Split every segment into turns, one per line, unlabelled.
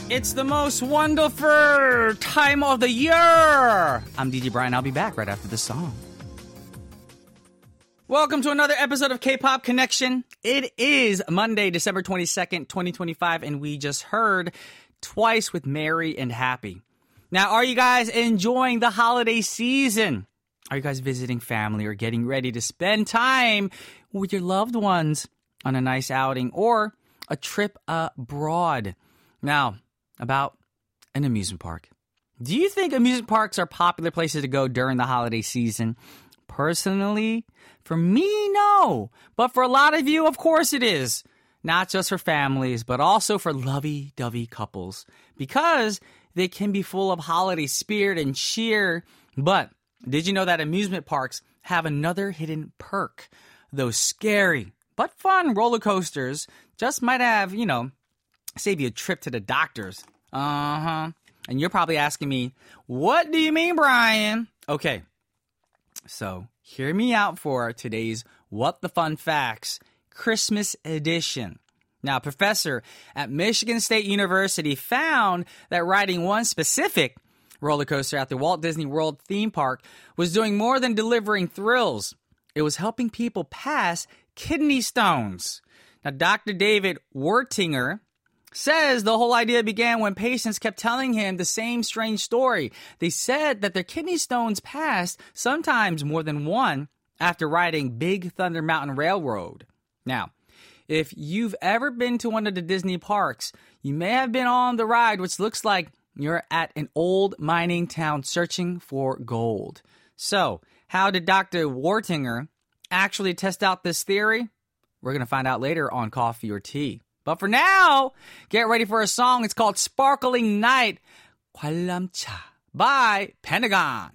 It's the most wonderful time of the year. I'm DJ Brian. I'll be back right after this song. Welcome to another episode of K-Pop Connection. It is Monday, December 22nd, 2025, and we just heard Twice with Merry and Happy. Now, are you guys enjoying the holiday season? Are you guys visiting family or getting ready to spend time with your loved ones on a nice outing or a trip abroad? Now, about an amusement park. Do you think amusement parks are popular places to go during the holiday season? Personally, for me, no. But for a lot of you, of course it is. Not just for families, but also for lovey-dovey couples. Because they can be full of holiday spirit and cheer. But did you know that amusement parks have another hidden perk? Those scary but fun roller coasters just might have, save you a trip to the doctors. And you're probably asking me, what do you mean, Brian? Okay, so hear me out for today's What the Fun Facts Christmas edition. Now, a professor at Michigan State University found that riding one specific roller coaster at the Walt Disney World theme park was doing more than delivering thrills. It was helping people pass kidney stones. Now, Dr. David Wertinger says the whole idea began when patients kept telling him the same strange story. They said that their kidney stones passed, sometimes more than one, after riding Big Thunder Mountain Railroad. Now, if you've ever been to one of the Disney parks, you may have been on the ride, which looks like you're at an old mining town searching for gold. So, how did Dr. Wertinger actually test out this theory? We're going to find out later on Coffee or Tea. But for now, get ready for a song. It's called Sparkling Night, 관람차 by Pentagon.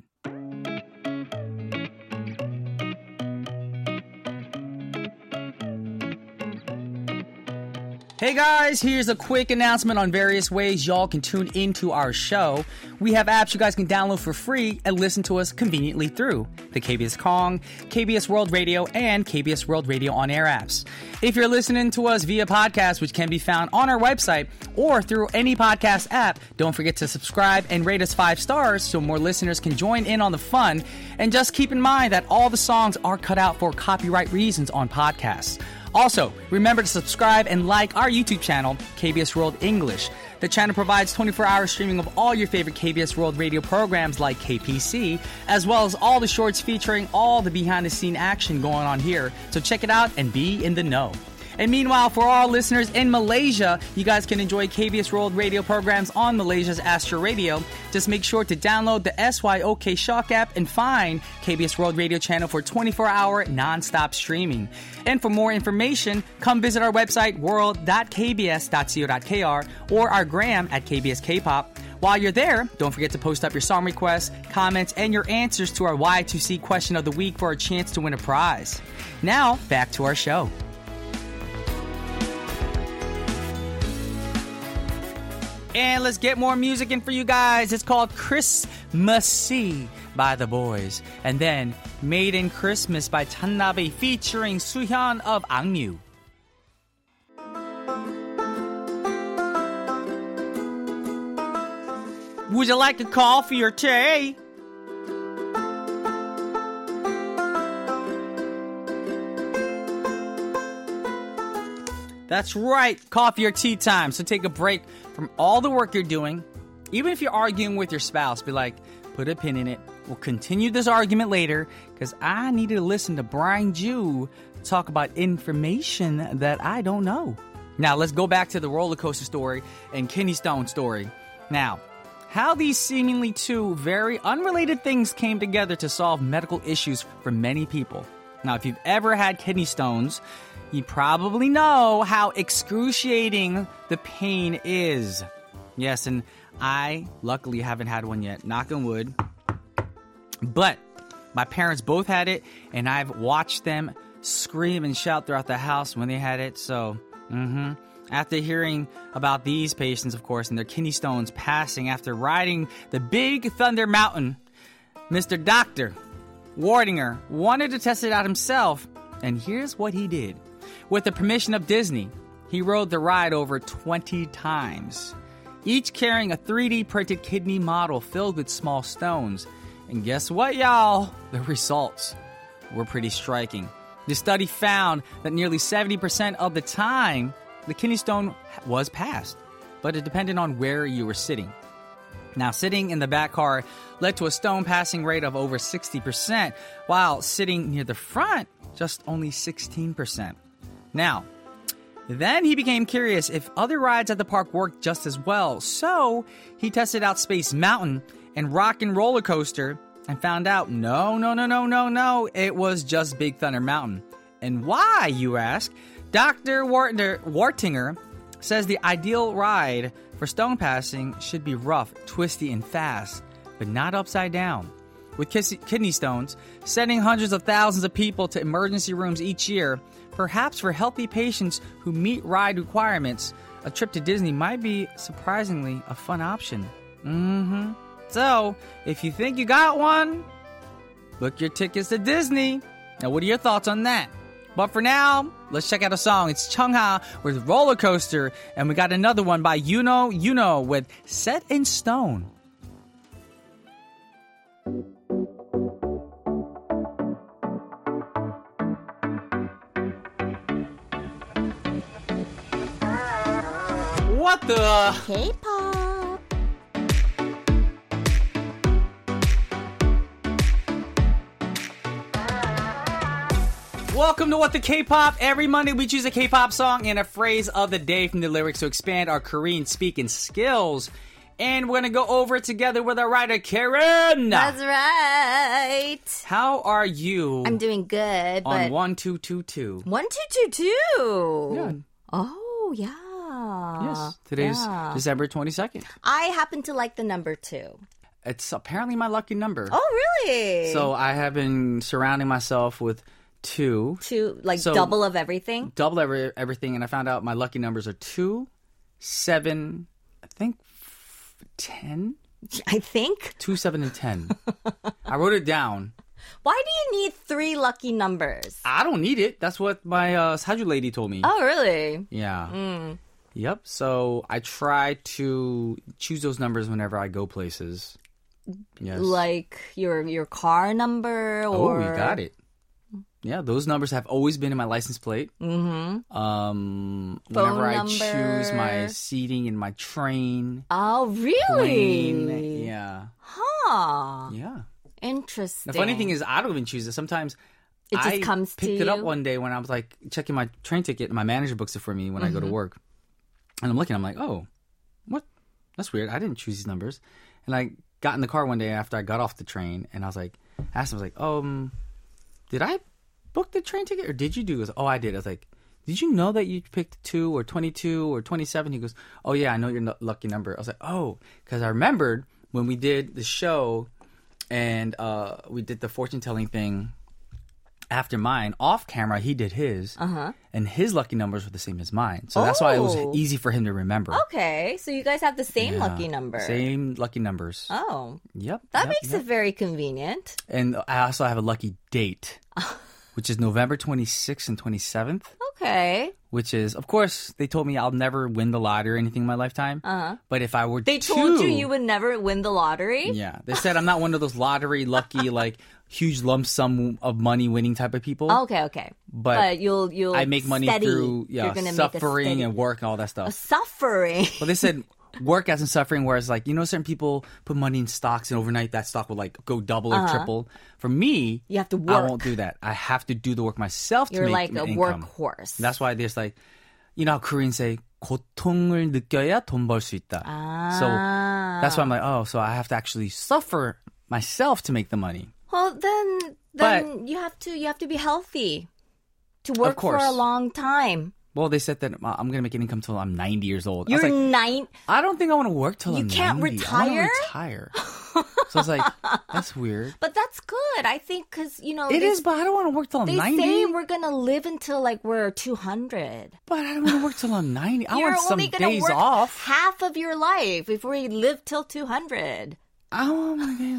Hey guys, here's a quick announcement on various ways y'all can tune into our show. We have apps you guys can download for free and listen to us conveniently through the KBS Kong, KBS World Radio, and KBS World Radio on-air apps. If you're listening to us via podcast, which can be found on our website or through any podcast app, don't forget to subscribe and rate us 5 stars so more listeners can join in on the fun. And just keep in mind that all the songs are cut out for copyright reasons on podcasts. Also, remember to subscribe and like our YouTube channel, KBS World English. The channel provides 24-hour streaming of all your favorite KBS World Radio programs like KPC, as well as all the shorts featuring all the behind-the-scene action going on here. So check it out and be in the know. And meanwhile, for all listeners in Malaysia, you guys can enjoy KBS World Radio programs on Malaysia's Astro Radio. Just make sure to download the SYOK Shock app and find KBS World Radio channel for 24-hour non-stop streaming. And for more information, come visit our website, world.kbs.co.kr, or our gram at KBS K-Pop. While you're there, don't forget to post up your song requests, comments, and your answers to our Y2C question of the week for a chance to win a prize. Now, back to our show. And let's get more music in for you guys. It's called Christmassy by The Boys. And then Made in Christmas by Channabe featuring Suhyun of Angmyu. Would you like a coffee or tea? That's right, coffee or tea time. So take a break from all the work you're doing. Even if you're arguing with your spouse, be like, put a pin in it. We'll continue this argument later because I needed to listen to Brian Ju talk about information that I don't know. Now, let's go back to the roller coaster story and kidney stone story. Now, how these seemingly two very unrelated things came together to solve medical issues for many people. Now, if you've ever had kidney stones, you probably know how excruciating the pain is. Yes, and I luckily haven't had one yet, knock on wood. But my parents both had it, and I've watched them scream and shout throughout the house when they had it. So, after hearing about these patients, of course, and their kidney stones passing after riding the Big Thunder Mountain, Mr. Dr. Wertinger wanted to test it out himself, and here's what he did. With the permission of Disney, he rode the ride over 20 times. each carrying a 3D printed kidney model filled with small stones. And guess what, y'all? The results were pretty striking. The study found that nearly 70% of the time, the kidney stone was passed, but it depended on where you were sitting. Now, sitting in the back car led to a stone passing rate of over 60%, while sitting near the front, just only 16%. Now, then he became curious if other rides at the park worked just as well, so he tested out Space Mountain and Rock and Roller Coaster and found out no, it was just Big Thunder Mountain. And why, you ask? Dr. Wartinger says the ideal ride for stone passing should be rough, twisty, and fast, but not upside down. With kidney stones, sending hundreds of thousands of people to emergency rooms each year, perhaps for healthy patients who meet ride requirements, a trip to Disney might be surprisingly a fun option. So, if you think you got one, book your tickets to Disney. Now, what are your thoughts on that? But for now, let's check out a song. It's Chungha with Roller Coaster, and we got another one by Yuno with Set in Stone. What the?
K-pop.
Welcome to What the K-Pop. Every Monday we choose a K-pop song and a phrase of the day from the lyrics to expand our Korean speaking skills. And we're going to go over it together with our writer, Karen.
That's right.
How are you?
I'm doing good.
On
but
1222.
1222.
Yeah.
Oh, yeah.
Yes. Today's December 22nd.
I happen to like the number 2.
It's apparently my lucky number.
Oh, really?
So I have been surrounding myself with 2.
2, like double of everything?
Double everything. And I found out my lucky numbers are 2, 7, I think 10?
I think?
2, 7, and 10. I wrote it down.
Why do you need 3 lucky numbers?
I don't need it. That's what my Saju lady told me.
Oh, really?
Yeah. Yep. So I try to choose those numbers whenever I go places. Yes.
Like your car number or...
Oh, you got it. Yeah, those numbers have always been in my license plate.
Mm-hmm.
Whenever I choose my seating in my train.
Oh, really?
Plane, yeah.
Huh.
Yeah.
Interesting.
The funny thing is, I don't even choose it. Sometimes
it just comes to
picked it up one day when I was like checking my train ticket, and my manager books it for me when I go to work. And I'm looking, I'm like, oh, what? That's weird. I didn't choose these numbers. And I got in the car one day after I got off the train, and I was like, asked him, I was like, did I book the train ticket or did you do? He goes, oh, I did. I was like, did you know that you picked 2 or 22 or 27? He goes, oh yeah, I know your lucky number. I was like, oh, because I remembered when we did the show and we did the fortune telling thing after mine, off camera, he did his, and his lucky numbers were the same as mine. So that's why it was easy for him to remember.
Okay, so you guys have the same lucky number.
Same lucky numbers.
Oh.
Yep.
That makes it very convenient.
And I also have a lucky date, which is November 26th and 27th.
Okay.
Which is, of course, they told me I'll never win the lottery or anything in my lifetime. But if I were
They told you would never win the lottery?
Yeah. They said I'm not one of those lottery lucky, like, huge lump sum of money winning type of people.
Okay. But you'll
I make money through suffering and work and all that stuff.
Suffering?
Well, they said work as in suffering, whereas, like, you know, certain people put money in stocks and overnight that stock will, like, go double or triple. For me,
you have to work.
I won't do that. I have to do the work myself to make income.
You're like a workhorse.
That's why there's, like, you know how Koreans say, 고통을 느껴야 돈 벌 수 있다. So that's why I'm like, oh, so I have to actually suffer myself to make the money.
Well, then you have to be healthy to work for a long time.
Well, they said that I'm going to make an income till I'm 90 years old.
You're 9?
I don't think I want to work till I'm 90.
You can't retire?
I want to retire. So it's like, that's weird.
But that's good, I think, because, you know.
It is, but I don't want to work till I'm 90.
They say we're going to live until, like, we're 200.
But I don't want to work till I'm 90. I
You're
want some
only gonna
days
work
off.
half of your life if we live till 200.
I want my days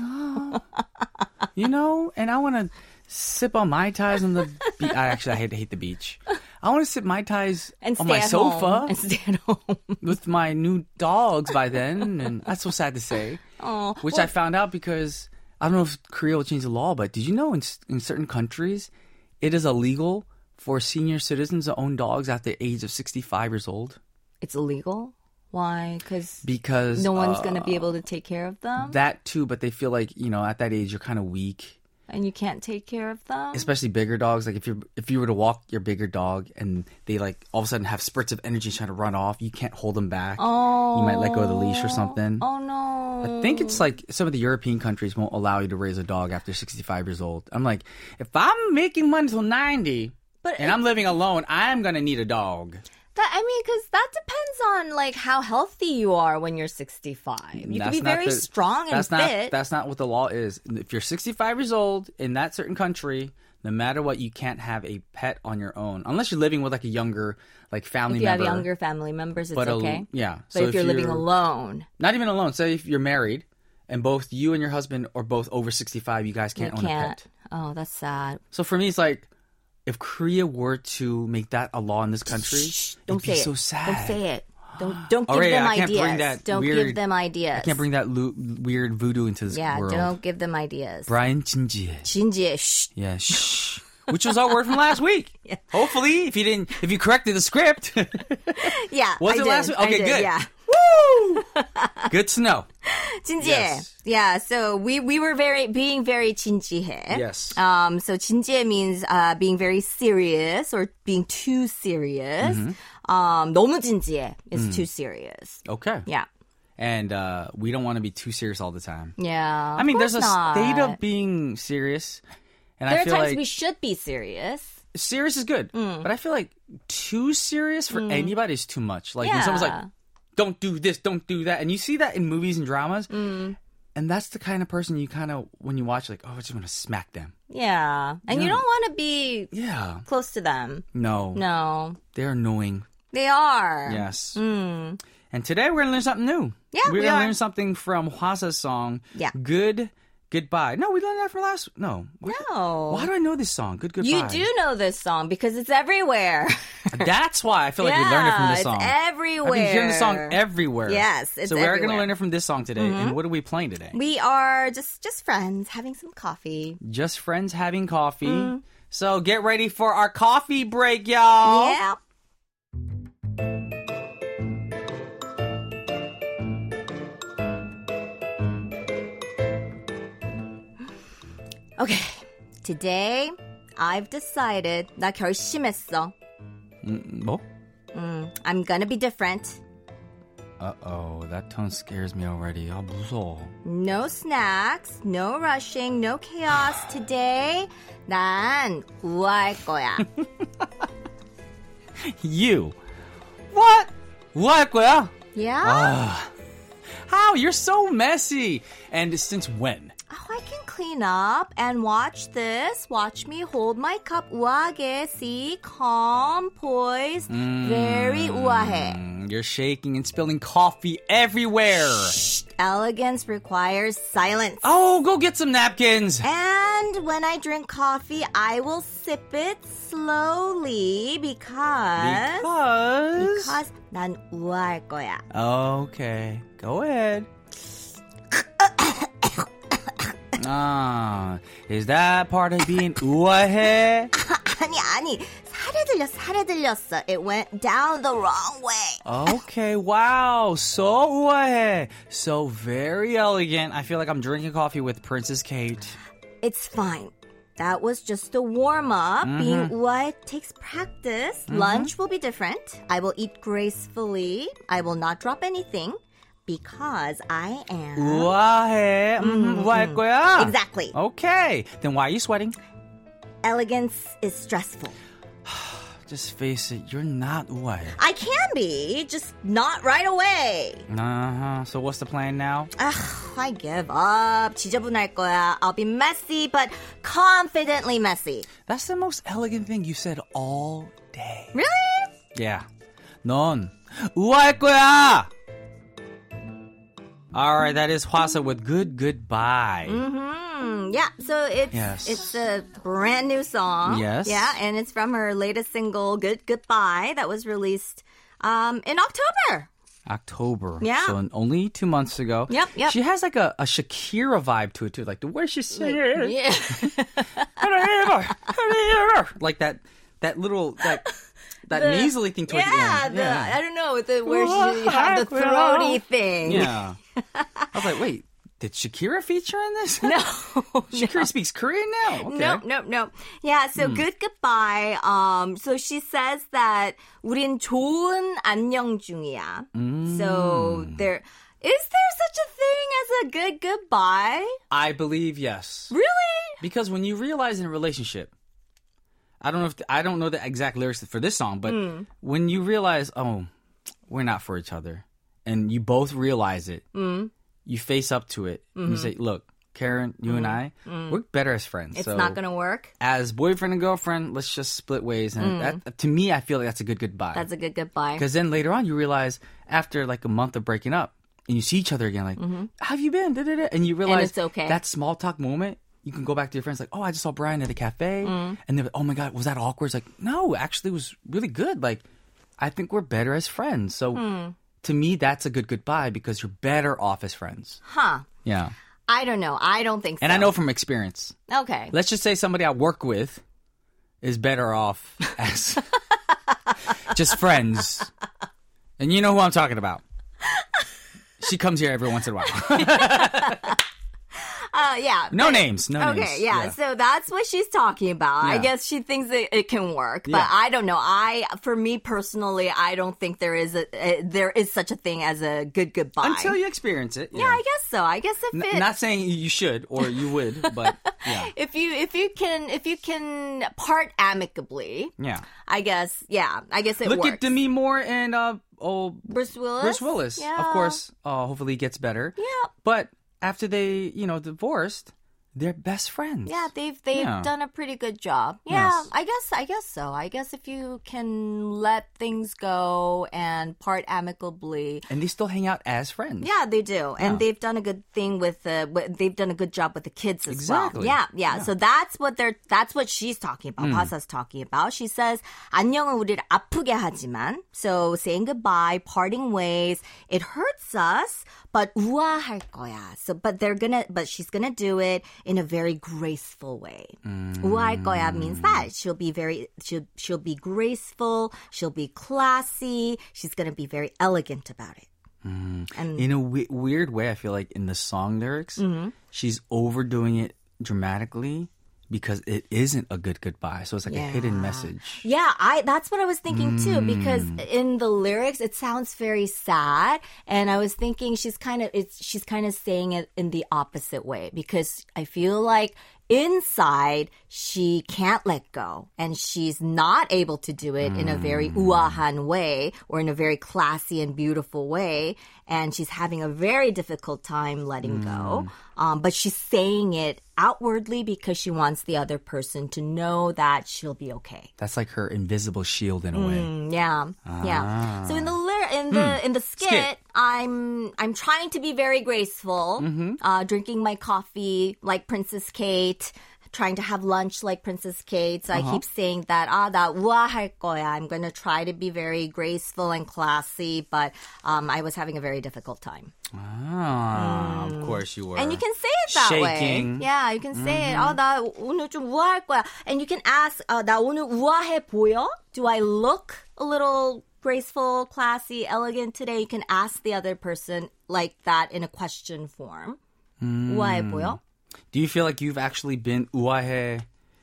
off. You know? And I want to sip on Mai Tais on the beach. I hate the beach. I want to sit Mai Tais
and
on my sofa
and stay at home
with my new dogs by then. And that's so sad to say.
Oh,
which I found out because I don't know if Korea will change the law, but did you know in certain countries it is illegal for senior citizens to own dogs at the age of 65 years old?
It's illegal? Why?
Because
no one's going to be able to take care of them?
That too, but they feel like, at that age you're kind of weak.
And you can't take care of them?
Especially bigger dogs. Like if you were to walk your bigger dog and they like all of a sudden have spurts of energy trying to run off, you can't hold them back.
Oh.
You might let go of the leash or something.
Oh no.
I think it's like some of the European countries won't allow you to raise a dog after 65 years old. I'm like, if I'm making money till 90 and I'm living alone, I'm going to need a dog.
Because that depends on like how healthy you are when you're 65. You can be very strong and fit.
That's not what the law is. If you're 65 years old in that certain country, no matter what, you can't have a pet on your own unless you're living with like a younger like family member.
If you have younger family members, it's okay.
Yeah.
But so if you're living alone,
not even alone. Say if you're married and both you and your husband are both over 65, you guys can't own a pet.
Oh, that's sad.
So for me, it's like, if Korea were to make that a law in this country,
don't
it'd be so sad.
Don't say it. Don't give them ideas. Don't give them ideas.
I can't bring that weird voodoo into this world.
Yeah, don't give them ideas.
Brian 진지해.
진지해. Shh.
Yeah, shh. Which was our word from last week. Yeah. Hopefully, if you corrected the script.
Yeah,
was it last week? Okay, good.
Yeah.
Woo! Good to know.
진지해. Yes. Yeah, so we were being very 진지해.
Yes.
So 진지해 means being very serious or being too serious. Mm-hmm. 너무 진지해 is too serious.
Okay.
Yeah.
And we don't want to be too serious all the time.
Yeah.
I mean, there's a state of being serious. And
there
I feel
are times
like
we should be serious.
Serious is good. But I feel like too serious for anybody is too much. Like when someone's like, don't do this, don't do that. And you see that in movies and dramas. And that's the kind of person you kind of, when you watch, like, oh, I just want to smack them.
Yeah. And you don't want to be close to them.
No. They're annoying.
They are.
Yes. And today we're going to learn something new.
Yeah,
we're going to learn something from Hwasa's song, Goodbye. No, we learned that for last... No. Why do I know this song? Goodbye.
You do know this song because it's everywhere.
That's why I feel like we learned it from this song.
It's everywhere.
I've been hearing the song everywhere.
Yes, it's
So we're going to learn it from this song today. And what are we playing today?
We are just friends having some coffee.
Just friends having coffee. So get ready for our coffee break, y'all.
Yeah. Okay, today I've decided. 나 결심했어.
뭐?
I'm gonna be different.
Uh-oh, that tone scares me already. 아, 무서워.
No snacks, no rushing, no chaos. Today, 난 우아할 거야.
You? What? 우아할 거야?
Yeah?
How? You're so messy. And since when?
Oh, I can clean up and watch this. Watch me hold my cup 우아하게. See? Calm, poised, very 우아해.
You're shaking and spilling coffee everywhere.
Shh. Elegance requires silence.
Oh, go get some napkins.
And when I drink coffee, I will sip it slowly because 난 우아할 거야.
Okay, go ahead. Is that part of being 우아해?
아니. 살에 들렸어. It went down the wrong way.
Okay, wow. So 우아해. So very elegant. I feel like I'm drinking coffee with Princess Kate.
It's fine. That was just a warm-up. Being 우아해 takes practice. Lunch will be different. I will eat gracefully. I will not drop anything. Because I am...
우아해. 우아할 거야?
Exactly.
Okay. Then why are you sweating?
Elegance is stressful.
Just face it, you're not 우아해.
I can be, just not right away.
So what's the plan now?
I give up. 지저분할 거야. I'll be messy, but confidently messy.
That's the most elegant thing you said all day.
Really?
Yeah. 넌 우아할 거야! All right, that is Hwasa with Goodbye.
Yeah, so
Yes.
it's a brand new song.
Yes.
Yeah, and it's from her latest single, Good Goodbye, that was released in October.
October.
Yeah.
So only 2 months ago.
Yep.
She has like a Shakira vibe to it too. Like the way she sings.
Yeah.
Like that little that nasally thing towards
Yeah,
the end.
I don't know, where she had the throaty thing.
Yeah. I was like, wait, did Shakira feature in this?
No.
Shakira speaks Korean now? Okay.
Nope. Yeah, so Good Goodbye. So she says that 우린 좋은 안녕 중이야. So is there such a thing as a good goodbye?
I believe yes.
Really?
Because when you realize in a relationship, I don't know the exact lyrics for this song, but when you realize, oh, we're not for each other, and you both realize it, you face up to it, and you say, look, Karen, you and I, we're better as friends.
It's
so
not going to work.
As boyfriend and girlfriend, let's just split ways. And that, to me, I feel like that's a good goodbye.
That's a good goodbye.
Because then later on, you realize after like a month of breaking up, and you see each other again, like, how have you been? Da-da-da. And you realize
it's okay.
that small talk moment, you can go back to your friends like, oh, I just saw Brian at a cafe. And they're like, oh my God, was that awkward? It's like, no, actually it was really good. Like, I think we're better as friends. So to me, that's a good goodbye because you're better off as friends.
Huh.
Yeah.
I don't know. I don't think so.
And I know from experience.
Okay.
Let's just say somebody I work with is better off as just friends. And you know who I'm talking about. She comes here every once in a while.
Yeah.
No names.
Okay, yeah. So that's what she's talking about. I
Yeah.
guess she thinks it can work, but
Yeah.
I don't know. For me personally, I don't think there is such a thing as a good goodbye.
Until you experience it.
Yeah, I guess so. I guess if it,
Not saying you should or you would, but yeah.
if you can part amicably,
Yeah.
I guess it
Look
works.
at Demi Moore and
Bruce Willis.
Bruce Willis.
Yeah.
Of course, hopefully he gets better.
Yeah.
But after they, divorced, they're best friends.
Yeah, they've
Yeah.
done a pretty good job. Yeah,
Yes.
I guess so. I guess if you can let things go and part amicably.
And they still hang out as friends.
Yeah, they do, and
Yeah.
they've done a good thing they've done a good job with the kids as
Exactly.
well. Yeah. So that's what she's talking about. Pasa's talking about. She says 안녕은 우리를 아프게 하지만, so saying goodbye, parting ways, it hurts us, but 우아할 거야. So, but she's gonna do it in a very graceful way. 우아할 거야 means that she'll be graceful, she'll be classy, she's gonna be very elegant about it. And
In a weird way, I feel like in the song lyrics, she's overdoing it dramatically because it isn't a good goodbye. So it's like a hidden message.
yeah, that's what I was thinking too, because in the lyrics it sounds very sad, and I was thinking she's kind of saying it in the opposite way, because I feel like inside she can't let go, and she's not able to do it in a very 우아한 way or in a very classy and beautiful way, and she's having a very difficult time letting go. But she's saying it outwardly because she wants the other person to know that she'll be okay.
That's like her invisible shield in a way.
Yeah. So in the skit, I'm trying to be very graceful, drinking my coffee like Princess Kate, trying to have lunch like Princess Kate. So I keep saying that 나 우아할 거야. I'm going to try to be very graceful and classy, but I was having a very difficult time.
Of course you were.
And you can say it that
Shaking.
way. Yeah, you can say it. 나 오늘 좀 우아할 거야. And you can ask, 나 오늘 우아해 보여? Do I look a little graceful, classy, elegant today? You can ask the other person like that in a question form. 우아해 보여?
Do you feel like you've actually been 우아해,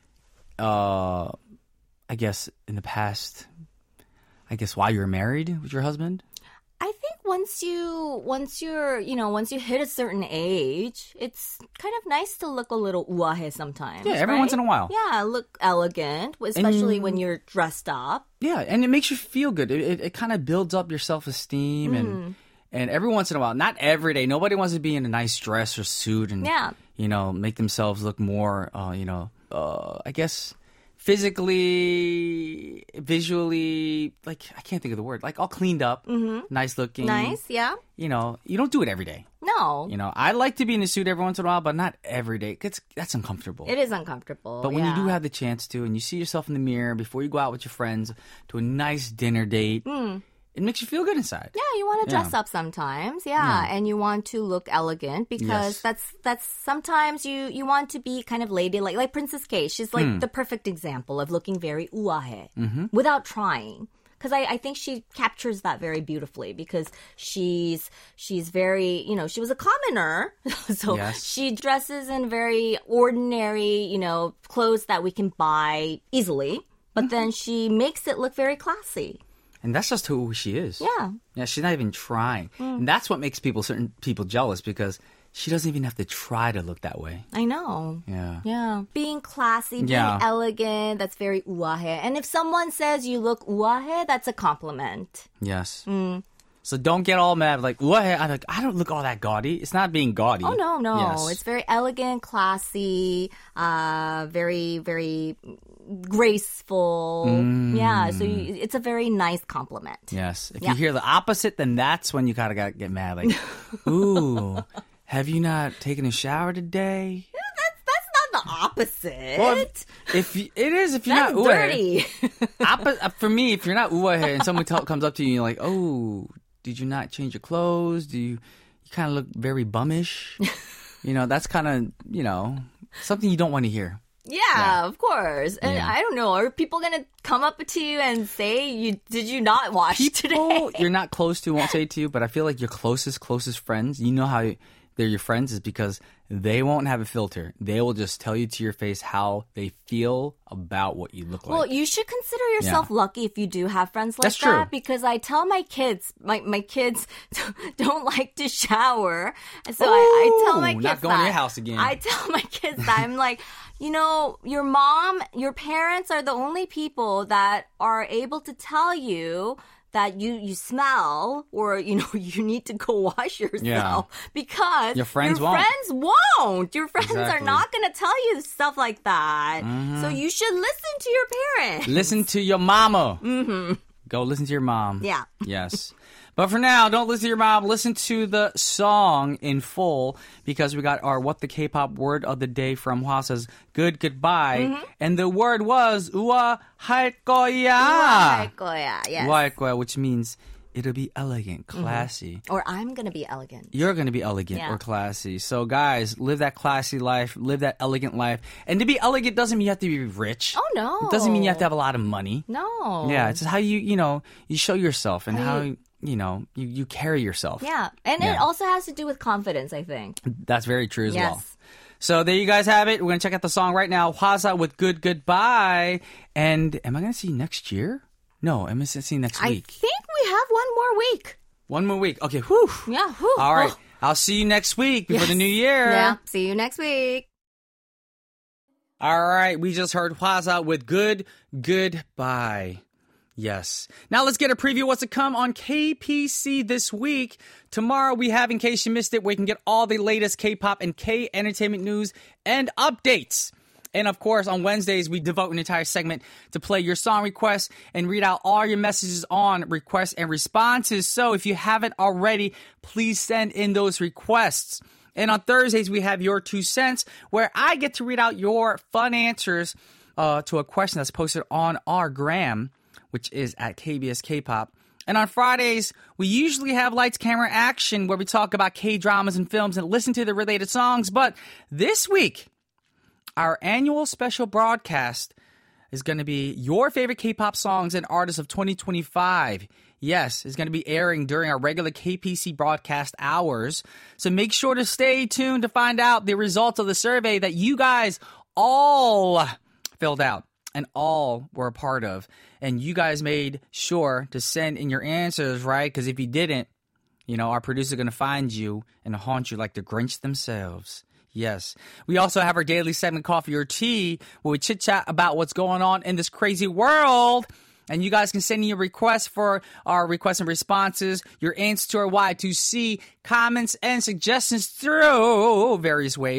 I guess, in the past, while you were married with your husband?
I think once you hit a certain age, it's kind of nice to look a little 우아해 sometimes.
Yeah, every
right?
once in a while.
Yeah, look elegant, especially when you're dressed up.
Yeah, and it makes you feel good. It kind of builds up your self-esteem and every once in a while, not every day. Nobody wants to be in a nice dress or suit and make themselves look more, I guess, physically, visually, like, I can't think of the word, like all cleaned up, nice looking.
Nice, yeah.
You know, you don't do it every day.
No.
You know, I like to be in a suit every once in a while, but not every day. That's uncomfortable.
It is uncomfortable.
But when you
yeah.
do have the chance to, and you see yourself in the mirror before you go out with your friends to a nice dinner date, it makes you feel good inside.
Yeah, you want to dress up sometimes. Yeah, and you want to look elegant because that's sometimes you want to be kind of ladylike. Like Princess K, she's like the perfect example of looking very uahe without trying. Because I think she captures that very beautifully because she's very, you know, she was a commoner. So she dresses in very ordinary, you know, clothes that we can buy easily. But then she makes it look very classy.
And that's just who she is.
Yeah.
Yeah, she's not even trying. And that's what makes certain people jealous because she doesn't even have to try to look that way.
I know.
Yeah.
Yeah. Being classy, being elegant, that's very uahe. And if someone says you look uahe, that's a compliment.
Yes. So don't get all mad like, what? I don't look all that gaudy. It's not being gaudy.
Oh, no.
Yes.
It's very elegant, classy, very, very graceful. Yeah, so it's a very nice compliment.
Yes. If you hear the opposite, then that's when you kind of got to get mad. Like, ooh, have you not taken a shower today?
That's not the opposite.
Well, if you're
that's
not
dirty.
For me, if you're not uahe and someone comes up to you and you're like, oh, did you not change your clothes? You kind of look very bummish. You know, that's kind of, you know, something you don't want to hear.
Yeah, of course. And I don't know, are people going to come up to you and say, did you not wash today?
People you're not close to won't say it to you, but I feel like your closest friends, you know how they're your friends is because they won't have a filter. They will just tell you to your face how they feel about what you look like.
Well, you should consider yourself lucky if you do have friends like
That's
that.
true.
Because I tell my kids, my kids don't like to shower. So I tell my kids
not going to your house again.
I tell my kids that I'm like, you know, your mom, your parents are the only people that are able to tell you that you smell or, you know, you need to go wash yourself because
your friends
won't. Your friends are
Exactly.
not going to tell you stuff like that. So you should listen to your parents.
Listen to your mama. Go listen to your mom.
Yeah.
Yes. But for now, don't listen to your mom. Listen to the song in full because we got our What the K-pop word of the day from Hwasa's Good Goodbye. And the word was 우아할 거야.
우아할 거야. Yes.
우아할 거야, which means it'll be elegant, classy.
Or I'm going to be elegant.
You're going to be elegant or classy. So guys, live that classy life, live that elegant life. And to be elegant doesn't mean you have to be rich.
Oh, no.
It doesn't mean you have to have a lot of money.
No.
Yeah, it's just how you show yourself and how you carry yourself.
Yeah. And it also has to do with confidence, I think.
That's very true as well.
Yes.
So there you guys have it. We're going to check out the song right now. Hwasa with Good Goodbye. And am I going to see you next year? No, I'm going to see you next week.
I think we have one more week.
One more week. Okay, whew.
Yeah, whew.
All right. I'll see you next week before the new year.
Yeah, see you next week.
All right, we just heard Hwasa with Good Goodbye. Yes. Now let's get a preview of what's to come on KPC this week. Tomorrow we have, in case you missed it, where you can get all the latest K-pop and K-entertainment news and updates. And of course, on Wednesdays, we devote an entire segment to play your song requests and read out all your messages on requests and responses. So if you haven't already, please send in those requests. And on Thursdays, we have Your 2 Cents, where I get to read out your fun answers to a question that's posted on our gram, which is at KBS K-pop. And on Fridays, we usually have Lights, Camera, Action, where we talk about K-dramas and films and listen to the related songs. But this week, our annual special broadcast is going to be your favorite K-pop songs and artists of 2025. Yes, it's going to be airing during our regular KPC broadcast hours. So make sure to stay tuned to find out the results of the survey that you guys all filled out and all were a part of. And you guys made sure to send in your answers, right? Because if you didn't, our producers are going to find you and haunt you like the Grinch themselves. Yes. We also have our daily segment, Coffee or Tea, where we chit-chat about what's going on in this crazy world. And you guys can send in your requests for our requests and responses, your answers to our Y2C comments and suggestions through various ways.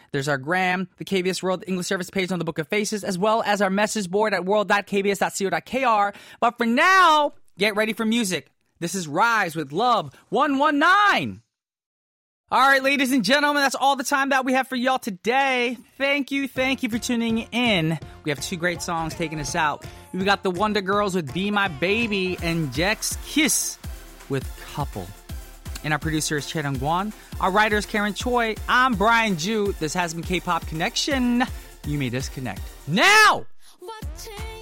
There's our gram, the KBS World English Service page on the Book of Faces, as well as our message board at world.kbs.co.kr. But for now, get ready for music. This is Rise with Love 119. All right, ladies and gentlemen, that's all the time that we have for y'all today. Thank you for tuning in. We have two great songs taking us out. We got the Wonder Girls with Be My Baby and Jack's Kiss with Couple. And our producer is Chae Dong-Kwon. Our writer is Karen Choi. I'm Brian Ju. This has been K-Pop Connection. You may disconnect now!